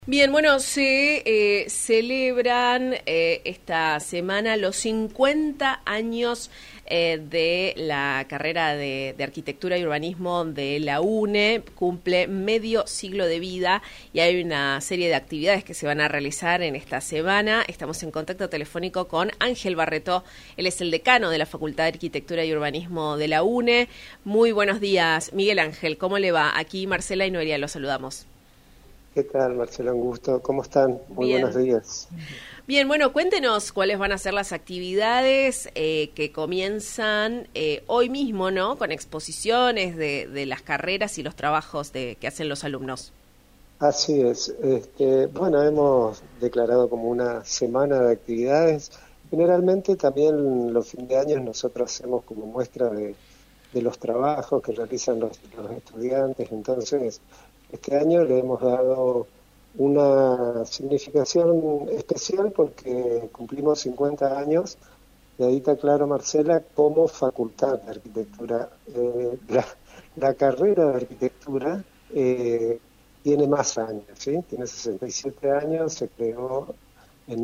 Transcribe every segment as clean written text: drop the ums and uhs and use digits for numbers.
Bien, bueno, se celebran esta semana los 50 años de la carrera de Arquitectura y Urbanismo de la UNE. Cumple medio siglo de vida y hay una serie de actividades que se van a realizar en esta semana. Estamos en contacto telefónico con Ángel Barretó. Él es el decano de la Facultad de Arquitectura y Urbanismo de la UNE. Muy buenos días, Miguel Ángel. ¿Cómo le va? Aquí Marcela y Noelia, los saludamos. ¿Qué tal, Marcelo? Un gusto. ¿Cómo están? Muy Bien. Buenos días. Bien, bueno, cuéntenos cuáles van a ser las actividades que comienzan hoy mismo, ¿no? Con exposiciones de las carreras y los trabajos que hacen los alumnos. Así es. Bueno, hemos declarado como una semana de actividades. Generalmente también los fines de año nosotros hacemos como muestra de los trabajos que realizan los estudiantes. Entonces, este año le hemos dado una significación especial porque cumplimos 50 años, y ahí está claro, Marcela, como facultad de arquitectura. La carrera de arquitectura tiene más años, ¿sí? Tiene 67 años, se creó en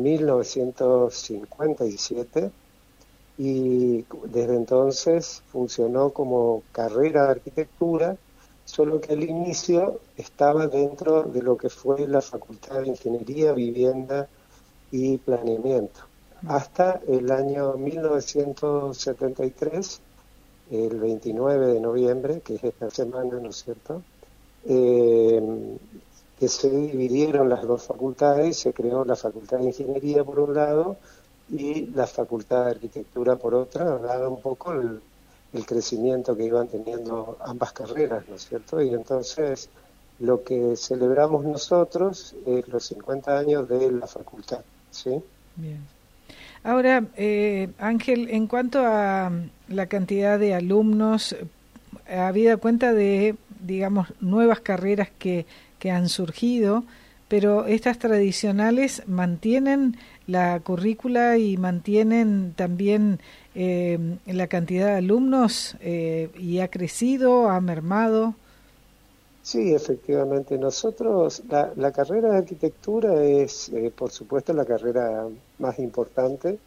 1957 y desde entonces funcionó como carrera de arquitectura, solo que al inicio estaba dentro de lo que fue la Facultad de Ingeniería, Vivienda y Planeamiento. Hasta el año 1973, el 29 de noviembre, que es esta semana, ¿no es cierto?, que se dividieron las dos facultades, se creó la Facultad de Ingeniería por un lado y la Facultad de Arquitectura por otra, dado un poco el crecimiento que iban teniendo ambas carreras, ¿no es cierto? Y entonces lo que celebramos nosotros es los 50 años de la facultad, ¿sí? Bien. Ahora, Ángel, en cuanto a la cantidad de alumnos, habida cuenta de, digamos, nuevas carreras que han surgido, pero estas tradicionales mantienen la currícula y mantienen también la cantidad de alumnos y ha crecido, ha mermado. Sí, efectivamente. Nosotros, la carrera de arquitectura es, por supuesto, la carrera más importante.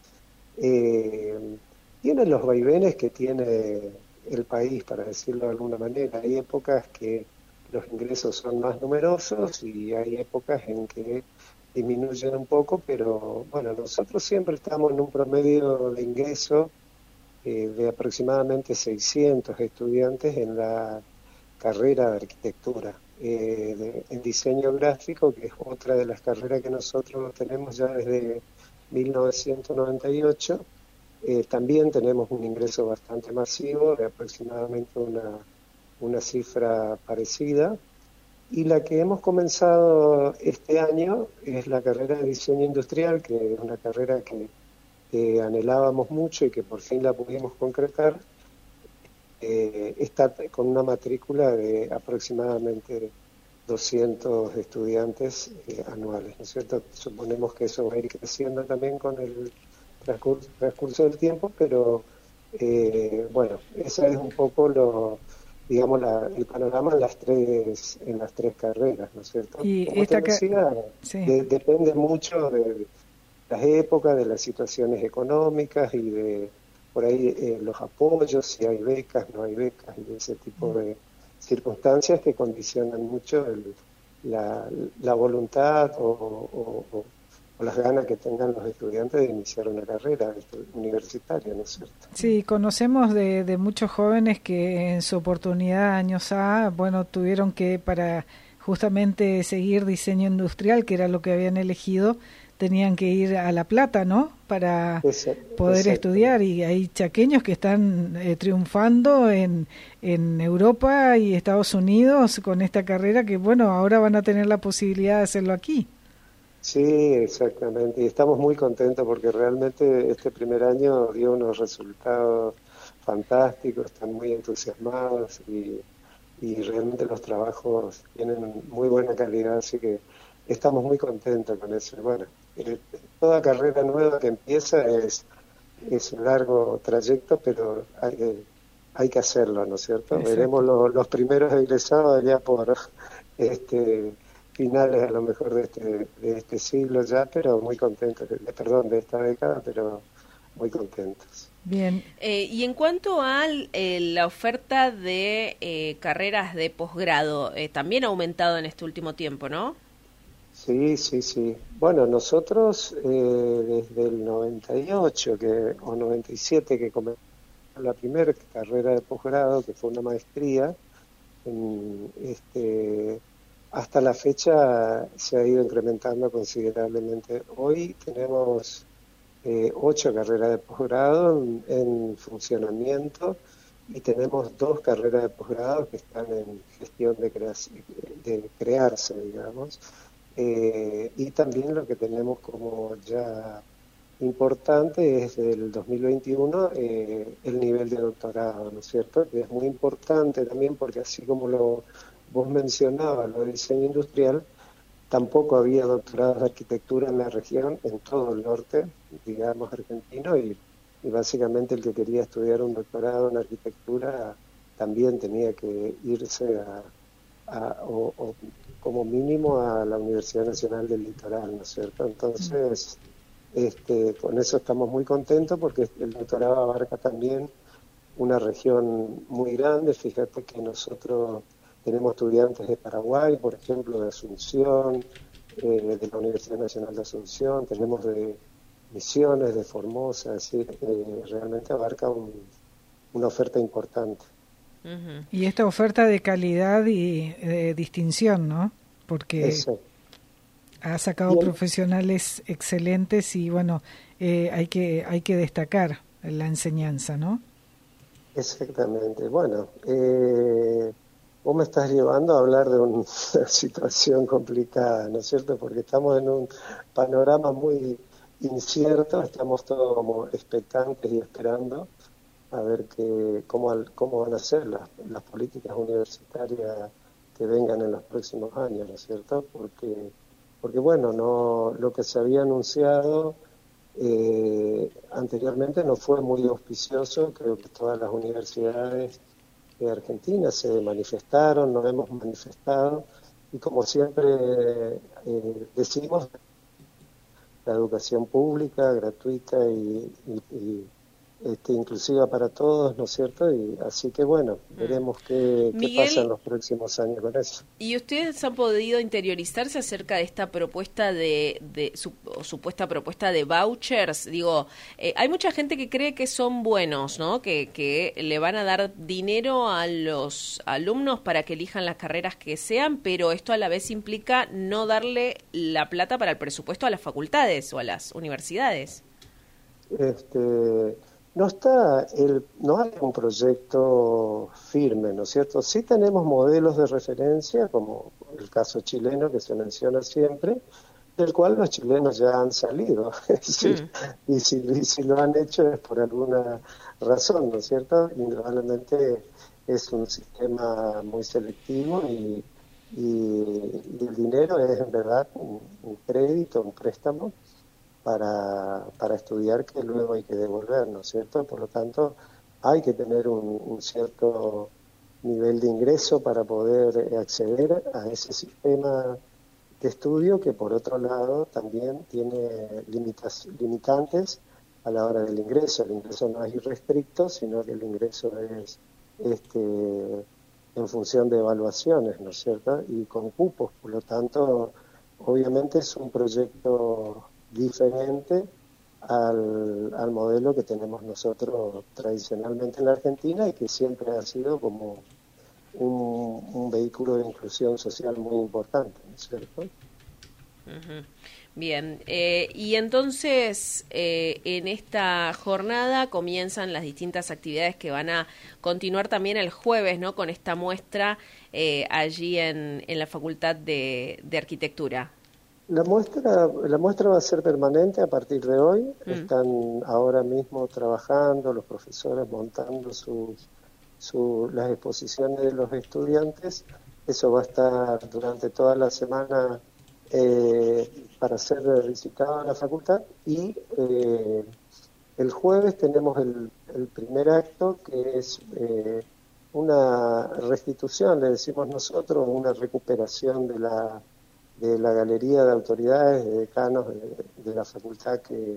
Tiene los vaivenes que tiene el país, para decirlo de alguna manera. Hay épocas que los ingresos son más numerosos y hay épocas en que disminuyen un poco, pero bueno, nosotros siempre estamos en un promedio de ingreso de aproximadamente 600 estudiantes en la carrera de arquitectura. En diseño gráfico, que es otra de las carreras que nosotros tenemos ya desde 1998, también tenemos un ingreso bastante masivo, de aproximadamente una cifra parecida. Y la que hemos comenzado este año es la carrera de diseño industrial, que es una carrera que anhelábamos mucho y que por fin la pudimos concretar. Está con una matrícula de aproximadamente 200 estudiantes anuales, ¿no es cierto? Suponemos que eso va a ir creciendo también con el transcurso del tiempo, pero bueno, ese es un poco digamos, el panorama en las tres carreras, ¿no es cierto? Y como te decía, sí. Depende mucho de las épocas, de las situaciones económicas y de por ahí los apoyos, si hay becas, no hay becas, y ese tipo de circunstancias que condicionan mucho la voluntad o las ganas que tengan los estudiantes de iniciar una carrera universitaria, ¿no es cierto? Sí, conocemos de muchos jóvenes que en su oportunidad, años bueno, tuvieron que, para justamente seguir diseño industrial, que era lo que habían elegido, tenían que ir a La Plata, ¿no?, para poder estudiar, y hay chaqueños que están triunfando en Europa y Estados Unidos con esta carrera que, bueno, ahora van a tener la posibilidad de hacerlo aquí. Sí, exactamente, y estamos muy contentos porque realmente este primer año dio unos resultados fantásticos, están muy entusiasmados y realmente los trabajos tienen muy buena calidad, así que estamos muy contentos con eso. Bueno, toda carrera nueva que empieza es un largo trayecto, pero hay que hacerlo, ¿no es cierto? Exacto. Veremos los primeros egresados allá por finales a lo mejor de este siglo ya, pero muy contentos, perdón, de esta década, pero muy contentos. Bien. Y en cuanto a la oferta de carreras de posgrado, también ha aumentado en este último tiempo, ¿no? Sí, sí, sí. Bueno, nosotros desde el 98 o 97 que comenzamos la primera carrera de posgrado, que fue una maestría, hasta la fecha se ha ido incrementando considerablemente. Hoy tenemos 8 carreras de posgrado en funcionamiento y tenemos 2 carreras de posgrado que están en gestión de crearse, digamos. Y también lo que tenemos como ya importante es del 2021 el nivel de doctorado, ¿no es cierto? Que es muy importante también porque así como vos mencionabas, lo de diseño industrial, tampoco había doctorados de arquitectura en la región, en todo el norte, digamos, argentino, y básicamente el que quería estudiar un doctorado en arquitectura también tenía que irse o como mínimo a la Universidad Nacional del Litoral, ¿no es cierto? Entonces, con eso estamos muy contentos porque el doctorado abarca también una región muy grande. Fíjate que nosotros tenemos estudiantes de Paraguay, por ejemplo, de Asunción, de la Universidad Nacional de Asunción, tenemos de Misiones, de Formosa, es decir, realmente abarca una oferta importante. Uh-huh. Y esta oferta de calidad y de distinción, ¿no? Porque eso ha sacado profesionales excelentes y bueno, hay que destacar la enseñanza, ¿no? Exactamente. Bueno, vos me estás llevando a hablar de una situación complicada, ¿no es cierto? Porque estamos en un panorama muy incierto, estamos todos como expectantes y esperando a ver cómo van a ser las políticas universitarias que vengan en los próximos años, ¿no es cierto? Porque bueno, lo que se había anunciado anteriormente no fue muy auspicioso. Creo que todas las universidades de Argentina se manifestaron, nos hemos manifestado, y como siempre decimos, la educación pública, gratuita y inclusiva para todos, ¿no es cierto? Y así que bueno, veremos qué pasa en los próximos años con eso. ¿Y ustedes han podido interiorizarse acerca de esta propuesta supuesta propuesta de vouchers? Digo, hay mucha gente que cree que son buenos, ¿no? Que le van a dar dinero a los alumnos para que elijan las carreras que sean, pero esto a la vez implica no darle la plata para el presupuesto a las facultades o a las universidades. No hay un proyecto firme, ¿no es cierto? Sí tenemos modelos de referencia, como el caso chileno que se menciona siempre, del cual los chilenos ya han salido. Y si lo han hecho es por alguna razón, ¿no es cierto? Indudablemente es un sistema muy selectivo y el dinero es en verdad un crédito, un préstamo para estudiar que luego hay que devolver, ¿no es cierto? Por lo tanto, hay que tener un cierto nivel de ingreso para poder acceder a ese sistema de estudio que, por otro lado, también tiene limitantes a la hora del ingreso. El ingreso no es irrestricto, sino que el ingreso es en función de evaluaciones, ¿no es cierto? Y con cupos, por lo tanto, obviamente es un proyecto diferente al modelo que tenemos nosotros tradicionalmente en la Argentina y que siempre ha sido como un vehículo de inclusión social muy importante, ¿no es cierto? Uh-huh. Bien, y entonces en esta jornada comienzan las distintas actividades que van a continuar también el jueves, ¿no? Con esta muestra allí en la Facultad de Arquitectura. La muestra va a ser permanente a partir de hoy. Están ahora mismo trabajando los profesores, montando las exposiciones de los estudiantes. Eso va a estar durante toda la semana para ser visitado en la facultad. Y el jueves tenemos el primer acto, que es una restitución, le decimos nosotros, una recuperación de de la galería de autoridades, de decanos de la facultad, que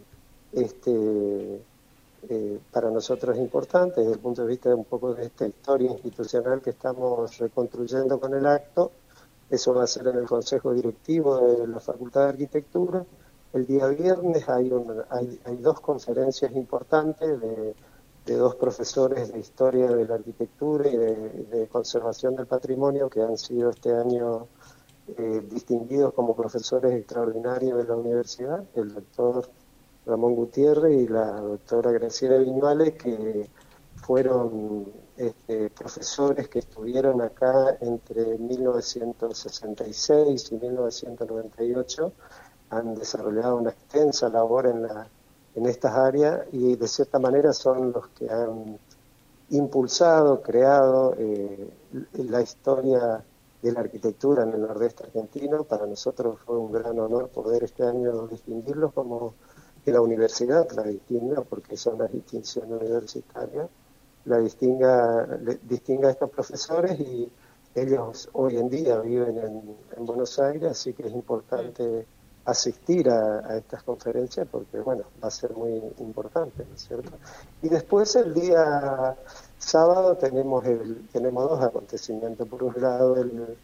para nosotros es importante desde el punto de vista de un poco de esta historia institucional que estamos reconstruyendo con el acto. Eso va a ser en el Consejo Directivo de la Facultad de Arquitectura. El día viernes hay dos conferencias importantes de dos profesores de Historia de la Arquitectura y de Conservación del Patrimonio que han sido este año distinguidos como profesores extraordinarios de la universidad, el doctor Ramón Gutiérrez y la doctora Graciela Viñuales, que fueron profesores que estuvieron acá entre 1966 y 1998, han desarrollado una extensa labor en estas áreas y de cierta manera son los que han impulsado, creado la historia de la arquitectura en el nordeste argentino. Para nosotros fue un gran honor poder este año distinguirlos como que la universidad la distinga, porque son las distinciones universitarias, distinga a estos profesores, y ellos hoy en día viven en Buenos Aires, así que es importante asistir a estas conferencias porque, bueno, va a ser muy importante, ¿no es cierto? Y después el día sábado tenemos dos acontecimientos. Por un lado,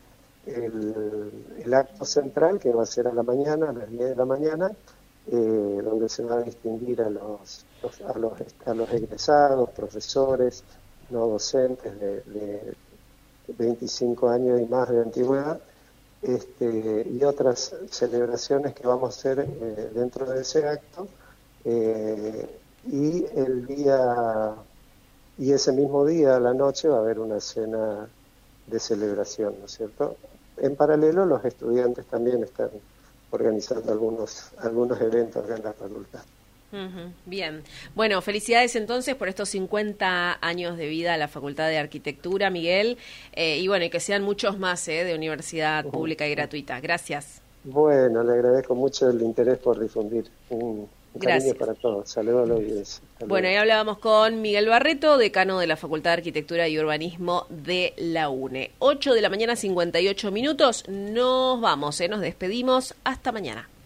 el acto central, que va a ser a la mañana, a las 10 de la mañana, donde se va a distinguir a los egresados, profesores, no docentes de 25 años y más de antigüedad, y otras celebraciones que vamos a hacer dentro de ese acto, y ese mismo día a la noche va a haber una cena de celebración, ¿no es cierto? En paralelo, los estudiantes también están organizando algunos eventos acá en la facultad. Bien. Bueno, felicidades entonces por estos 50 años de vida a la Facultad de Arquitectura, Miguel, y bueno, y que sean muchos más de universidad pública y gratuita. Gracias. Bueno, le agradezco mucho el interés por difundir. Un cariño para todos. Saludos a la audiencia. Bueno, ahí hablábamos con Miguel Barreto, decano de la Facultad de Arquitectura y Urbanismo de la UNE. 8 de la mañana, 58 minutos. Nos vamos, nos despedimos. Hasta mañana.